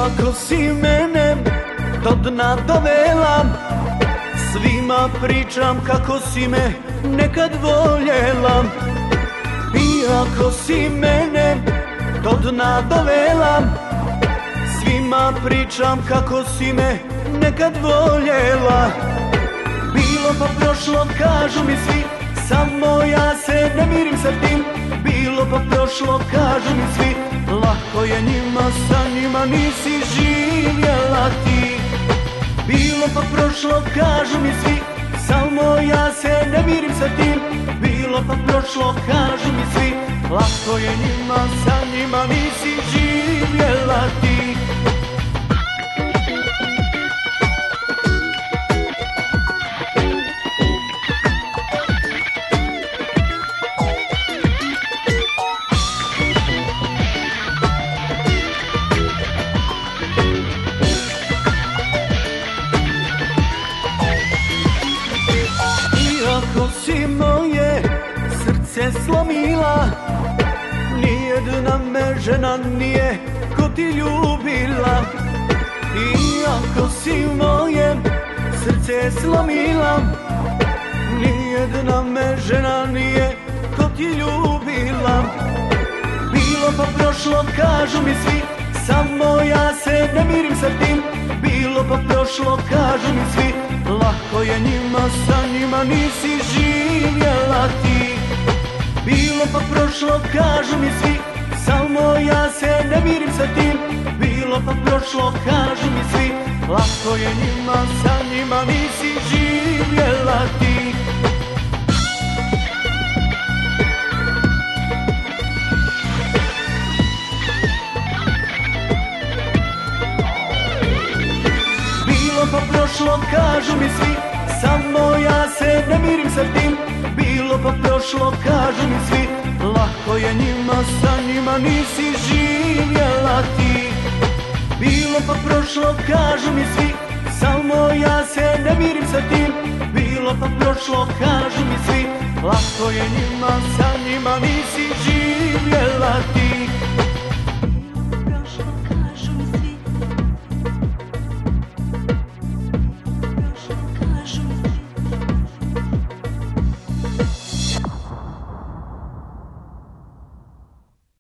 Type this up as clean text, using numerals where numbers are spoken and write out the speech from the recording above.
Iako si mene do dna dovela, svima pričam kako si me nekad voljela. Iako si mene do dna dovela, svima pričam kako si me nekad voljela. Bilo pa prošlo, kažu mi svi, samo ja se ne mirim sa tim. Bilo pa prošlo, kažu mi svi, lako je njima, sa njima nisi živjela ti. Bilo pa prošlo, kažu mi svi, samo ja se ne mirim sa tim. Bilo pa prošlo, kažu mi svi, lako je njima, sa njima nisi živjela ti. Iako si moje srce slomila, nijedna me žena nije ko ti ljubila. Iako si moje srce slomila, nijedna me žena nije ko ti ljubila. Bilo pa prošlo, kažu mi svi, samo ja se ne mirim sa tim. Bilo pa prošlo, kažu mi svi, lako je njima, sa njima nisi živjela ti. Bilo pa prošlo, kažu mi svi, samo ja se ne mirim sa tim. Bilo pa prošlo, kažu mi svi, lako je njima, sa njima nisi živjela ti. Bilo pa prošlo, kažu mi svi, samo ja se ne mirim sa tim. Bilo pa prošlo, kažu mi svi, lako je njima, sa njima nisi živjela ti. Bilo pa prošlo, kažu mi svi, samo ja se ne mirim sa tim. Bilo pa prošlo, kažu mi svi, lako je njima, sa njima nisi živjela ti.